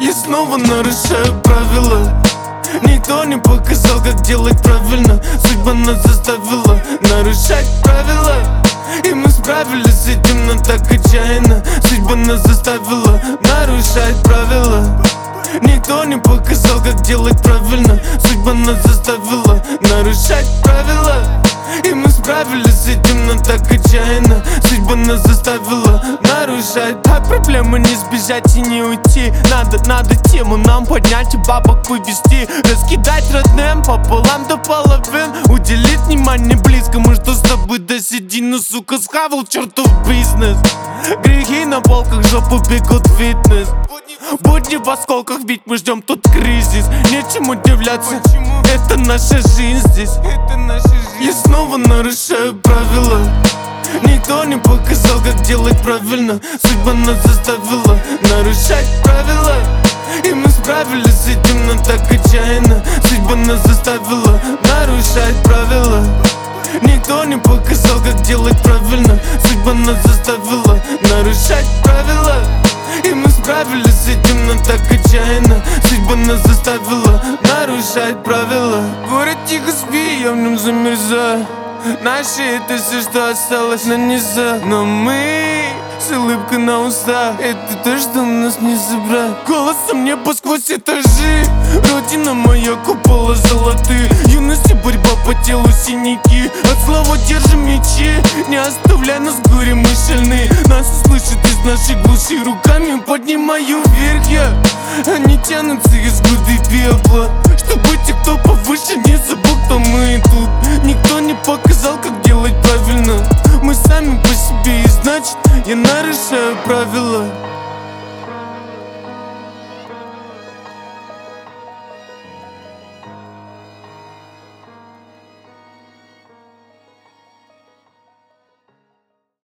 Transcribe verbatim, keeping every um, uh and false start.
Я снова нарушаю правила. Никто не показал, как делать правильно. Судьба нас заставила нарушать правила. И мы справились с этим, но так отчаянно. Судьба нас заставила нарушать правила. Никто не показал, как делать правильно. Судьба нас заставила нарушать правила. И мы справились с этим, но так отчаянно. Судьба нас заставила нарушать. От проблемы не сбежать и не уйти. Надо, надо тему нам поднять и бабок повести. Раскидать родным пополам до половин. Уделить внимание близкому, что с тобой до седины. Сука, схавал чертов бизнес. Грехи на полках, жопу бегут в фитнес. Будни в осколках, ведь мы ждем тут кризис. Нечем удивляться, это наша жизнь здесь. Это наша жизнь. Я снова нарушаю правила. Никто не показал, как делать правильно. Судьба нас заставила нарушать правила. И мы справились с этим, но так отчаянно. Судьба нас заставила нарушать правила. Никто не показал, как делать правильно. Судьба нас заставила нарушать правила. И мы справились с этим, но так отчаянно. Судьба нас заставила нарушать правила. Город тихо спи, я в нем замерзаю. Наши это все, что осталось на низа. Но мы с улыбкой на устах. Это то, что у нас не забрать. Голосом небо сквозь этажи. Родина моя, купола золотые. Юность и борьба по телу синяки. От слова держим мечи. Не оставляй нас горем, мы шальные. Нас услышат из нашей глуши. Руками поднимаю вверх я. Они тянутся из груды пепла. Чтобы те, кто повыше, не забыл, кто мы тут. Никто не показал, как делать правильно. Мы сами по себе, и значит, я нарушаю правила.